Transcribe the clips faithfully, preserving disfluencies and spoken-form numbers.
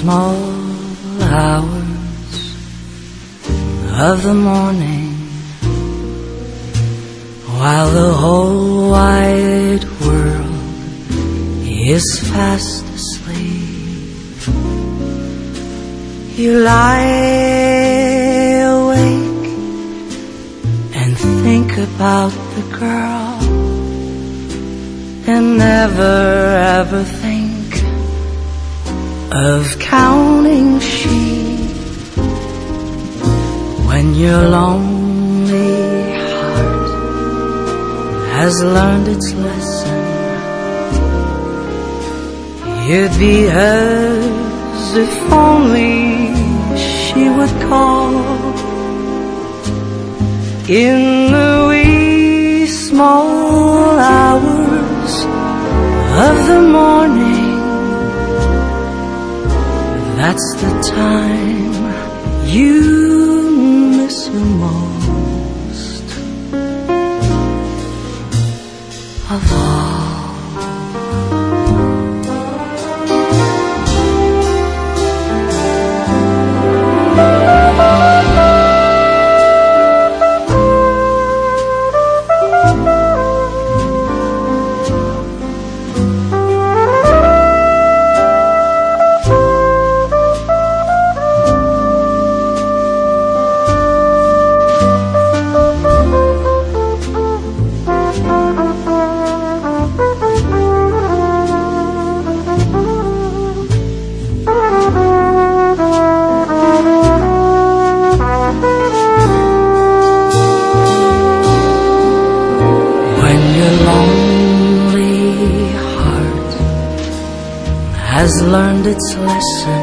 small hours of the morning, while the whole wide world is fast asleep, you lie awake and think about the girl, and never ever think of counting sheep. When your lonely heart has learned its lesson, you'd be hers if only she would call. In the wee small hours of the morning, that's the time you miss her most of all. Has learned its lesson,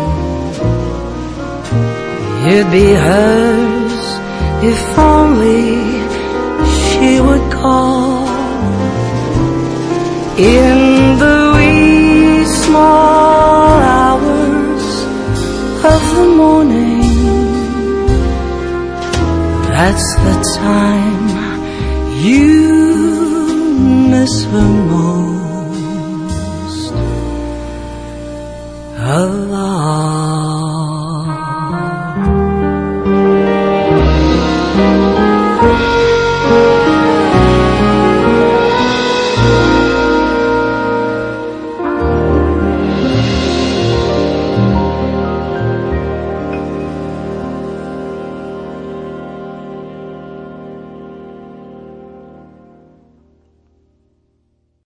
you'd be hers if only she would call. In the wee small hours of the morning, that's the time you miss her most.